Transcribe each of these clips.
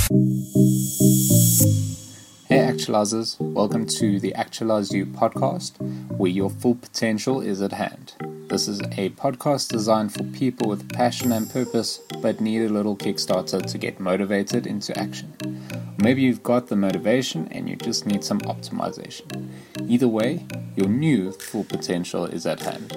Hey Actualizers, welcome to the Actualize You podcast, where your full potential is at hand. This is a podcast designed for people with passion and purpose, but need a little kickstarter to get motivated into action. Maybe you've got the motivation and you just need some optimization. Either way, your new full potential is at hand.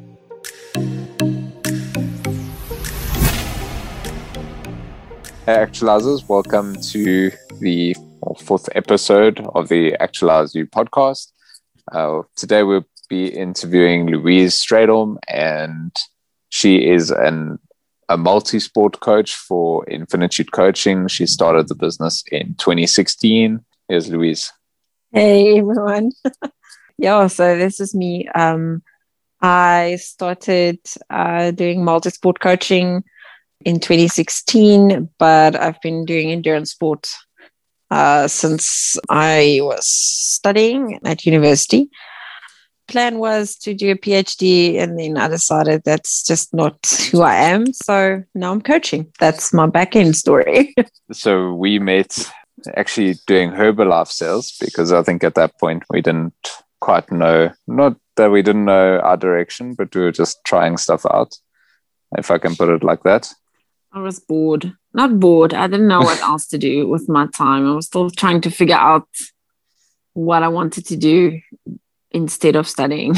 Hey Actualizers, welcome to the fourth episode of the Actualize You podcast. Today we'll be interviewing Louise Stradholm, and she is a multi-sport coach for Infinitude Coaching. She started the business in 2016. Here's Louise. Hey everyone. So this is me. I started doing multi-sport coaching in 2016, but I've been doing endurance sport since I was studying at university. Plan was to do a PhD, and then I decided that's just not who I am. So now I'm coaching. That's my back end story. So we met actually doing Herbalife sales, because I think at that point we didn't quite know, not that we didn't know our direction, but we were just trying stuff out, if I can put it like that. I was bored. Not bored. I didn't know what else to do with my time. I was still trying to figure out what I wanted to do instead of studying.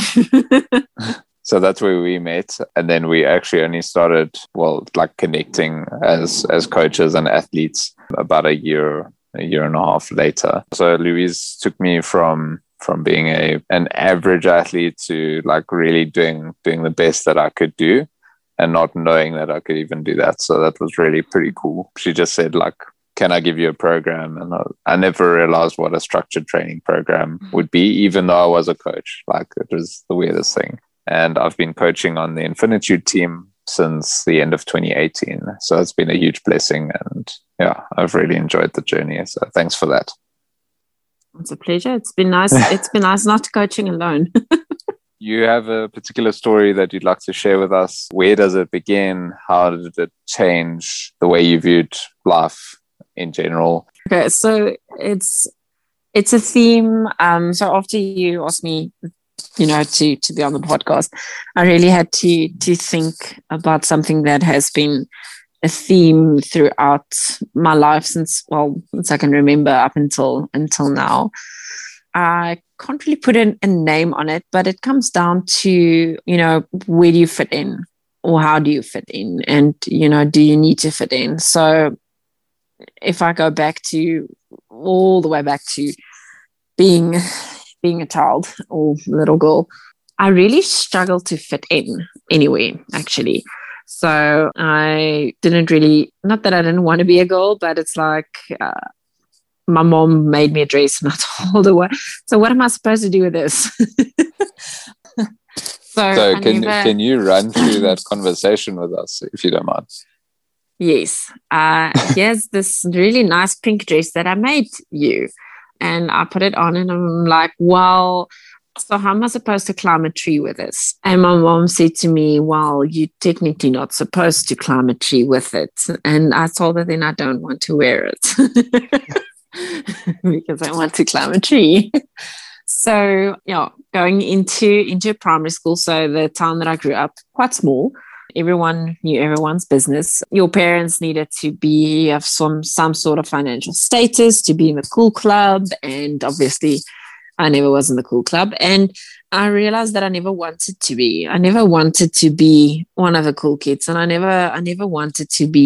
So that's where we met. And then we actually only started, connecting as coaches and athletes about a year and a half later. So Louise took me from being an average athlete to really doing the best that I could do, and not knowing that I could even do that. So that was really pretty cool. She just said, can I give you a program? And I never realized what a structured training program would be, even though I was a coach. It was the weirdest thing. And I've been coaching on the Infinitude team since the end of 2018. So it's been a huge blessing. And yeah, I've really enjoyed the journey. So thanks for that. It's a pleasure. It's been nice. It's been nice not coaching alone. You have a particular story that you'd like to share with us. Where does it begin? How did it change the way you viewed life in general? Okay, so it's a theme. So after you asked me, to be on the podcast, I really had to think about something that has been a theme throughout my life since I can remember up until now. I can't really put a name on it, but it comes down to, where do you fit in, or how do you fit in? And, do you need to fit in? So if I go all the way back to being a child or little girl, I really struggled to fit in anyway, actually. So I didn't really, not that I didn't want to be a girl, but it's my mom made me a dress and I told her so what am I supposed to do with this? So can you run through that conversation with us, if you don't mind? Yes. Here's this really nice pink dress that I made you. And I put it on and I'm like, well, so how am I supposed to climb a tree with this? And my mom said to me, well, you're technically not supposed to climb a tree with it. And I told her then I don't want to wear it. Because I want to climb a tree. So, going into primary school, so the town that I grew up, quite small, everyone knew everyone's business. Your parents needed to have some sort of financial status to be in the cool club, and obviously I never was in the cool club, and I realized that I never wanted to be. I never wanted to be one of the cool kids, and I never wanted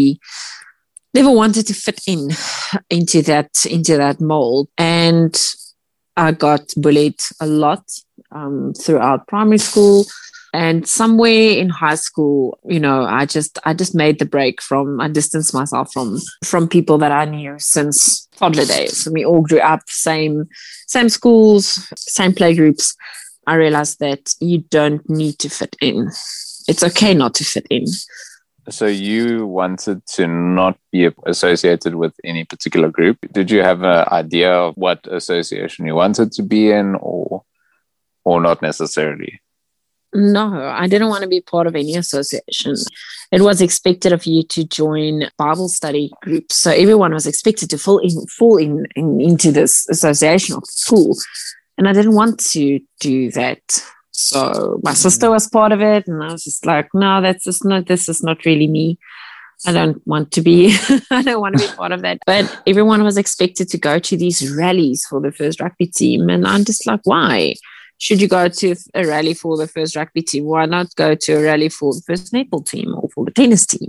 to fit into that mold. And I got bullied a lot throughout primary school, and somewhere in high school, I just made the break I distanced myself from people that I knew since toddler days. We all grew up same schools, same playgroups. I realized that you don't need to fit in. It's okay not to fit in. So you wanted to not be associated with any particular group. Did you have an idea of what association you wanted to be in, or not necessarily? No, I didn't want to be part of any association. It was expected of you to join Bible study groups. So everyone was expected to fall into this association of school. And I didn't want to do that. So my sister was part of it. And I was just like, no, this is not really me. I don't want to be part of that. But everyone was expected to go to these rallies for the first rugby team. And I'm just like, why? Should you go to a rally for the first rugby team? Why not go to a rally for the first netball team or for the tennis team?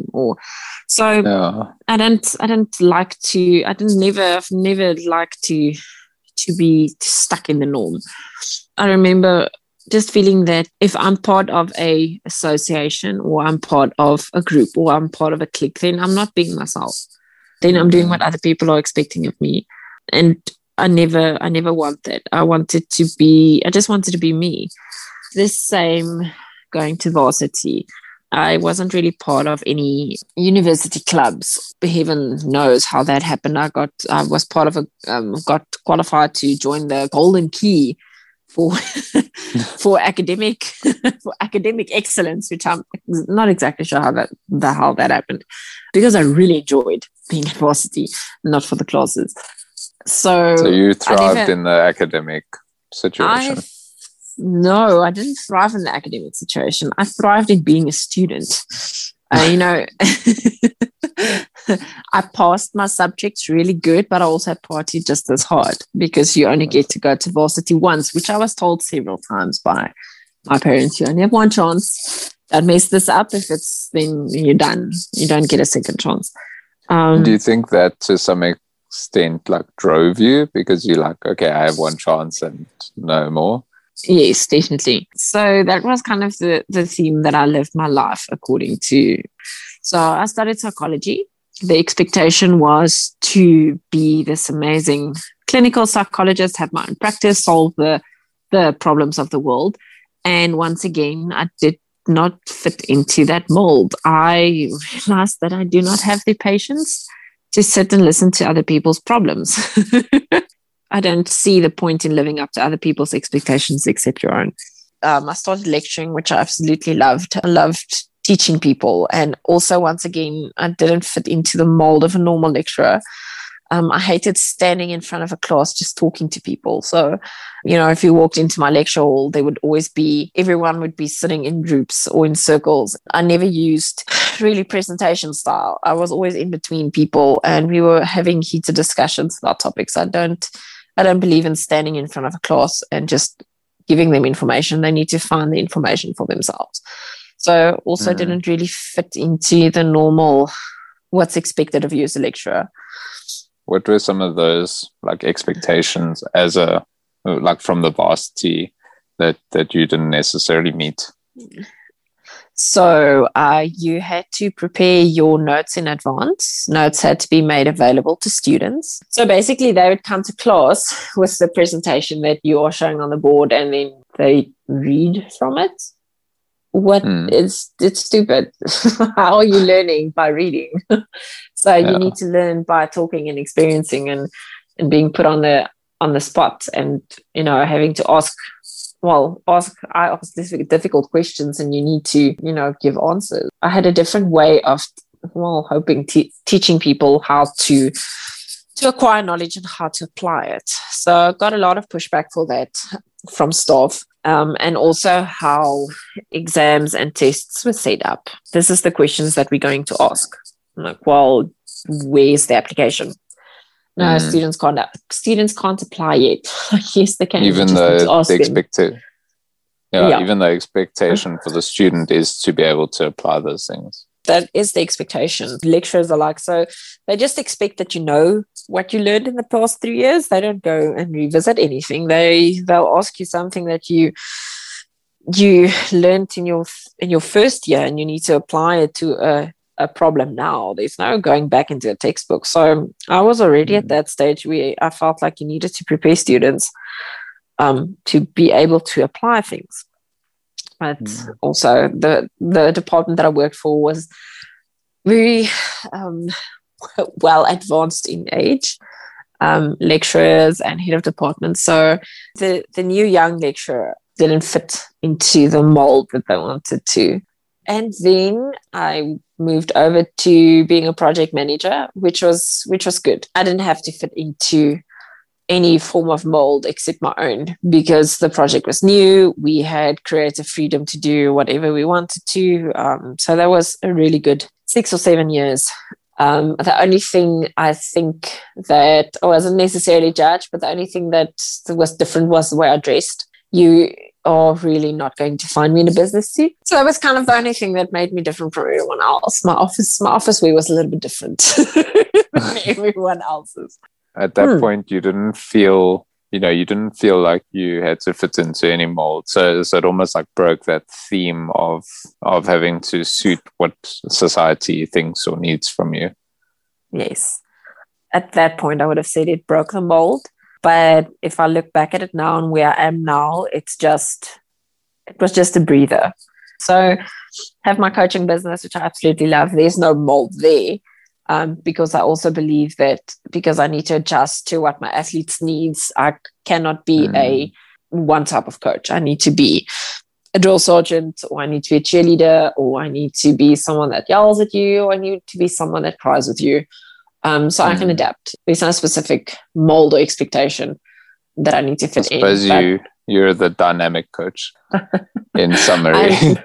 I've never liked to be stuck in the norm. I remember just feeling that if I'm part of a association or I'm part of a group or I'm part of a clique, then I'm not being myself. Then I'm doing what other people are expecting of me. And I never want that. I just wanted to be me. This same going to varsity, I wasn't really part of any university clubs. Heaven knows how that happened. I was part of got qualified to join the Golden Key for for academic excellence, which I'm not exactly sure how that happened, because I really enjoyed being at varsity, not for the classes. So you thrived in the academic situation? No, I didn't thrive in the academic situation. I thrived in being a student. I passed my subjects really good, but I also partied just as hard, because you only get to go to varsity once, which I was told several times by my parents. You only have one chance. Don't mess this up. Then you're done. You don't get a second chance. Do you think that to some extent like drove you, because you're like, okay, I have one chance and no more? Yes, definitely. So that was kind of the theme that I lived my life according to. So I studied psychology. The expectation was to be this amazing clinical psychologist, have my own practice, solve the problems of the world. And once again, I did not fit into that mold. I realized that I do not have the patience to sit and listen to other people's problems. I don't see the point in living up to other people's expectations except your own. I started lecturing, which I absolutely loved. I loved teaching people. And also, once again, I didn't fit into the mold of a normal lecturer. I hated standing in front of a class just talking to people. So, if you walked into my lecture hall, everyone would be sitting in groups or in circles. I never used really presentation style. I was always in between people and we were having heated discussions about topics. I don't believe in standing in front of a class and just giving them information. They need to find the information for themselves. So also didn't really fit into the normal, what's expected of you as a lecturer. What were some of those like expectations from the varsity that you didn't necessarily meet? So you had to prepare your notes in advance. Notes had to be made available to students. So basically they would come to class with the presentation that you are showing on the board, and then they read from it. It's stupid. How are you learning? By reading. So you need to learn by talking and experiencing and being put on the spot, and having to ask difficult questions, and you need to give answers. I had a different way of teaching people how to acquire knowledge and how to apply it. So I got a lot of pushback for that from staff. And also how exams and tests were set up. This is the questions that we're going to ask. I'm like, well, where's the application? No, students can't apply yet. Yes, they can. Even though even the expectation for the student is to be able to apply those things. That is the expectation. Lecturers are like, so they just expect that you know what you learned in the past 3 years. They don't go and revisit anything. They'll ask you something that you learned in your first year, and you need to apply it to a problem now. There's no going back into a textbook. So I was already at that stage where I felt like you needed to prepare students to be able to apply things. But also the department that I worked for was very well advanced in age, lecturers and head of departments. So the new young lecturer didn't fit into the mold that they wanted to. And then I moved over to being a project manager, which was good. I didn't have to fit into any form of mold except my own, because the project was new. We had creative freedom to do whatever we wanted to. So that was a really good 6 or 7 years. The only thing I think that I wasn't necessarily judged, but the only thing that was different was the way I dressed. You are really not going to find me in a business suit. So that was kind of the only thing that made me different from everyone else. My office wear was a little bit different than everyone else's. At that point, you didn't feel like you had to fit into any mold. So it almost like broke that theme of having to suit what society thinks or needs from you. Yes. At that point, I would have said it broke the mold. But if I look back at it now and where I am now, it was just a breather. So have my coaching business, which I absolutely love. There's no mold there. Because I also believe that because I need to adjust to what my athletes' needs, I cannot be a one type of coach. I need to be a drill sergeant, or I need to be a cheerleader, or I need to be someone that yells at you, or I need to be someone that cries with you. So I can adapt. There's no specific mold or expectation that I need to fit in. I suppose you're the dynamic coach in summary.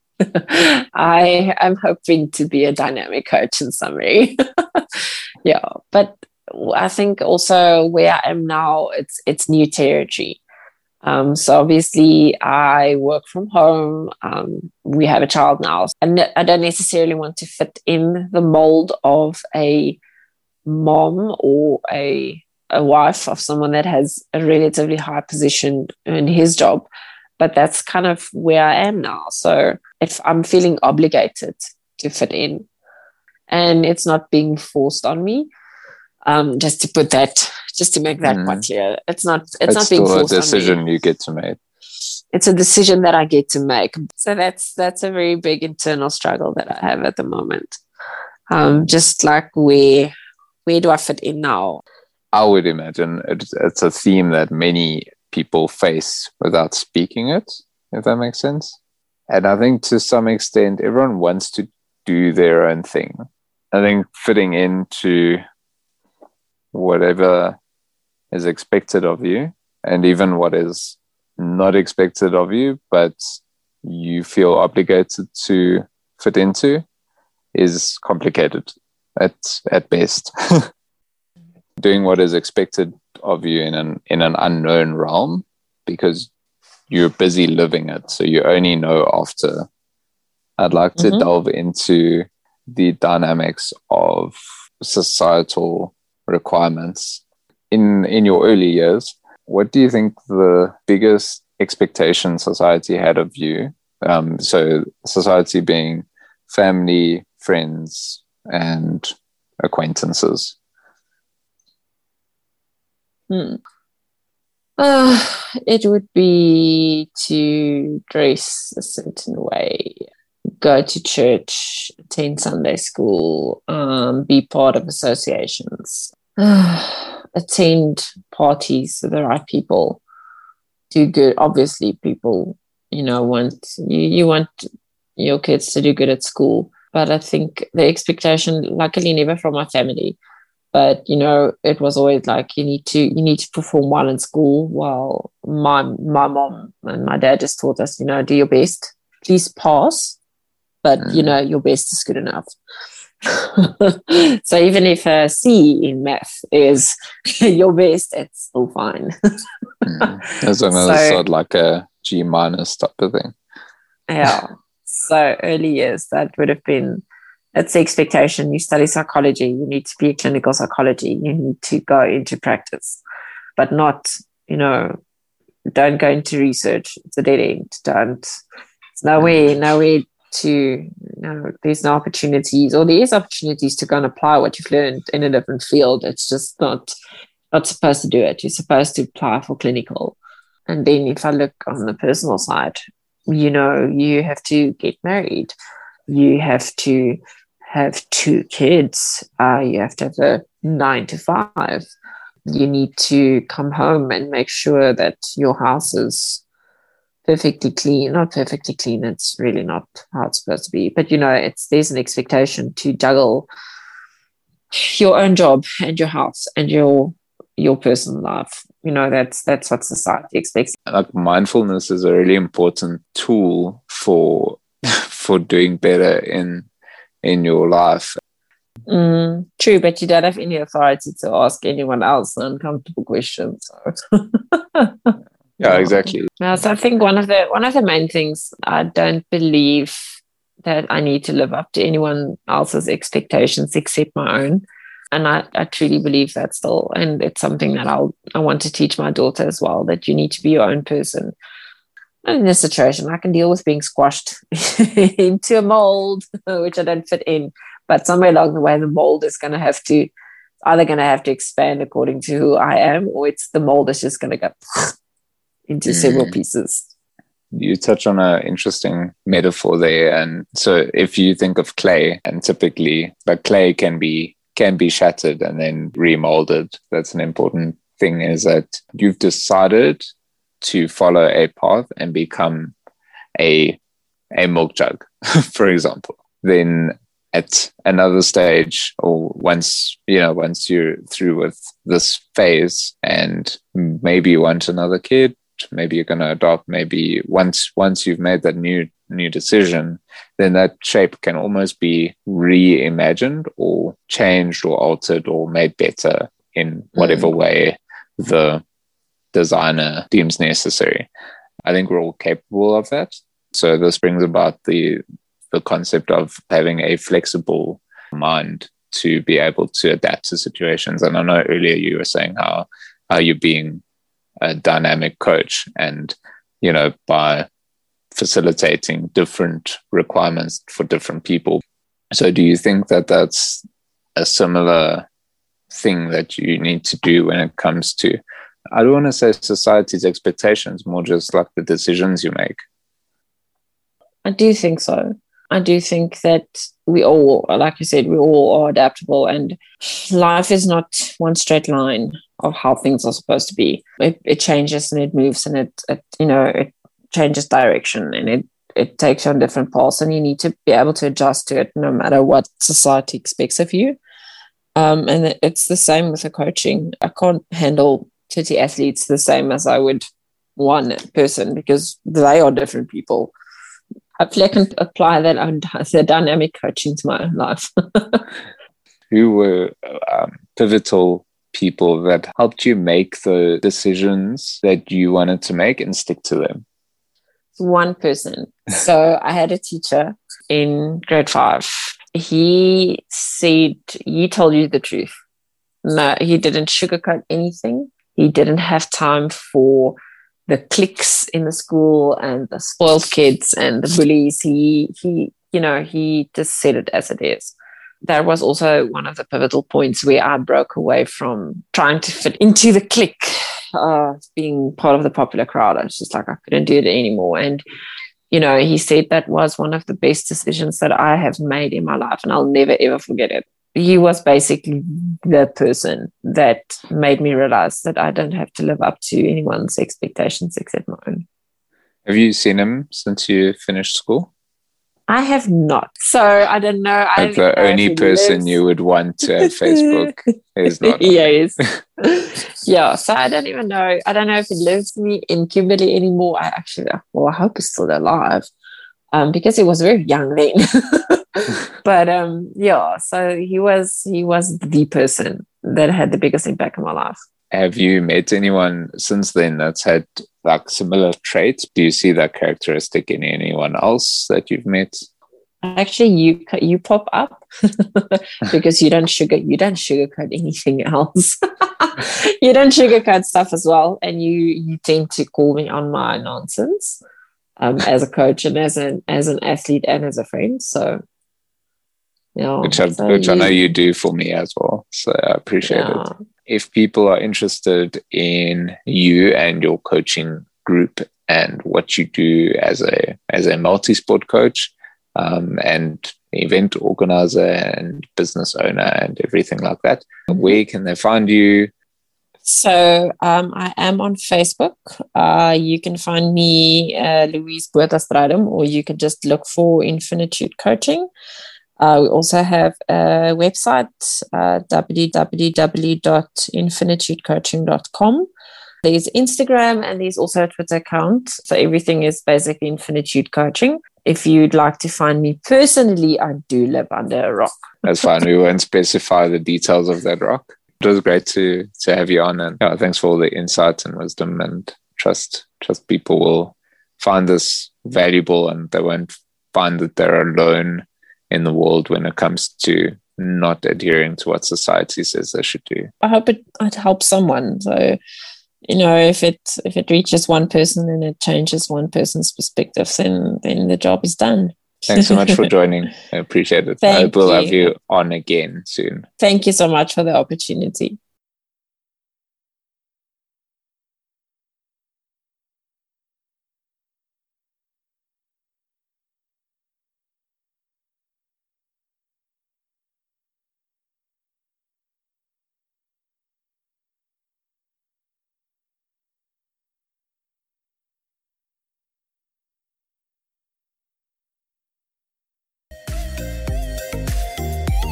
I'm hoping to be a dynamic coach in summary. Yeah, but I think also where I am now, it's new territory. So obviously I work from home. We have a child now, and I don't necessarily want to fit in the mold of a mom or a wife of someone that has a relatively high position in his job. But that's kind of where I am now. So if I'm feeling obligated to fit in, and it's not being forced on me, just to make that quite clear, it's not being forced on me. It's still a decision you get to make. It's a decision that I get to make. So that's a very big internal struggle that I have at the moment. Just like where do I fit in now? I would imagine it's a theme that many people face without speaking it, if that makes sense. And I think to some extent, everyone wants to do their own thing. I think fitting into whatever is expected of you, and even what is not expected of you, but you feel obligated to fit into, is complicated at best. Doing what is expected of you in an unknown realm, because you're busy living it, so you only know after. I'd like to delve into the dynamics of societal requirements in your early years. What do you think the biggest expectation society had of you? So society being family, friends, and acquaintances. It would be to dress a certain way, go to church, attend Sunday school, be part of associations, attend parties with the right people, do good. Obviously, people, want you want your kids to do good at school, but I think the expectation, luckily, never from my family. But, it was always like, you need to perform well in school. Well, my mom and my dad just taught us, do your best. Please pass. But, your best is good enough. So even if a C in math is your best, it's still fine. That's another sort like a G minus type of thing. Yeah. So early years, that would have been... It's the expectation. You study psychology. You need to be a clinical psychology. You need to go into practice, but not, don't go into research. It's a dead end. It's nowhere to, there's no opportunities, or there is opportunities to go and apply what you've learned in a different field. It's just not supposed to do it. You're supposed to apply for clinical. And then if I look on the personal side, you have to get married. You have to have 2 kids. You have to have a 9 to 5. You need to come home and make sure that your house is perfectly clean. Not perfectly clean. It's really not how it's supposed to be. But there's an expectation to juggle your own job and your house and your personal life. That's what society expects. Like mindfulness is a really important tool for doing better in your life. True, but you don't have any authority to ask anyone else uncomfortable questions. So. Yeah, exactly. So I think one of the main things, I don't believe that I need to live up to anyone else's expectations except my own. And I truly believe that still. And it's something that I want to teach my daughter as well, that you need to be your own person. And in this situation, I can deal with being squashed into a mold, which I don't fit in. But somewhere along the way, the mold is going to have to expand according to who I am, or the mold is just going to go into several pieces. You touch on an interesting metaphor there. And so if you think of clay, and typically the clay can be shattered and then remolded, that's an important thing, is that you've decided to follow a path and become a milk jug, for example. Then at another stage, or once you're through with this phase and maybe you want another kid, maybe you're going to adopt, maybe once you've made that new decision, then that shape can almost be reimagined or changed or altered or made better in whatever way the designer deems necessary. I think we're all capable of that. So this brings about the concept of having a flexible mind to be able to adapt to situations. And I know earlier you were saying how you're being a dynamic coach, and by facilitating different requirements for different people. So do you think that that's a similar thing that you need to do when it comes to, I don't want to say society's expectations, more just like the decisions you make? I do think so. I do think that we all, like you said, we all are adaptable, and life is not one straight line of how things are supposed to be. It changes and it moves, and it changes direction, and it takes you on different paths, and you need to be able to adjust to it no matter what society expects of you. And it's the same with the coaching. I can't handle 30 athletes the same as I would one person, because they are different people. Hopefully I can apply the dynamic coaching to my own life. Who were pivotal people that helped you make the decisions that you wanted to make and stick to them? One person. So I had a teacher in grade 5. He said, he told you the truth. No, he didn't sugarcoat anything. He didn't have time for the cliques in the school and the spoiled kids and the bullies. He just said it as it is. That was also one of the pivotal points where I broke away from trying to fit into the clique, being part of the popular crowd. I was just like, I couldn't do it anymore. And, he said that was one of the best decisions that I have made in my life, and I'll never, ever forget it. He was basically the person that made me realize that I don't have to live up to anyone's expectations except my own. Have you seen him since you finished school? I have not. So I don't know. Like the only person you would want to have Facebook is not. Yes. Yeah. So I don't even know. I don't know if he lives in Kimberley anymore. I hope he's still alive, because he was very young then. But so he was the person that had the biggest impact on my life. Have you met anyone since then that's had like similar traits? Do you see that characteristic in anyone else that you've met? Actually, you pop up because you don't sugarcoat anything else. You don't sugarcoat stuff as well, and you tend to call me on my nonsense, as a coach and as an athlete and as a friend. So. Yeah, which I know you do for me as well. So I appreciate it. If people are interested in you and your coaching group and what you do as a multi-sport coach, and event organizer and business owner and everything like that, where can they find you? So I am on Facebook. You can find me, Louise Boerta-Strydom, or you can just look for Infinitude Coaching. We also have a website, www.infinitudecoaching.com. There's Instagram and there's also a Twitter account. So everything is basically Infinitude Coaching. If you'd like to find me personally, I do live under a rock. That's fine. We won't specify the details of that rock. It was great to have you on, and thanks for all the insights and wisdom, and trust people will find this valuable and they won't find that they're alone in the world when it comes to not adhering to what society says they should do. I hope it helps someone. So, if it reaches one person and it changes one person's perspective, then the job is done. Thanks so much for joining. I appreciate it. I hope we'll have you on again soon. Thank you so much for the opportunity.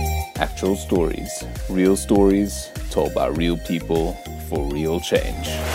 Actual stories, real stories told by real people for real change.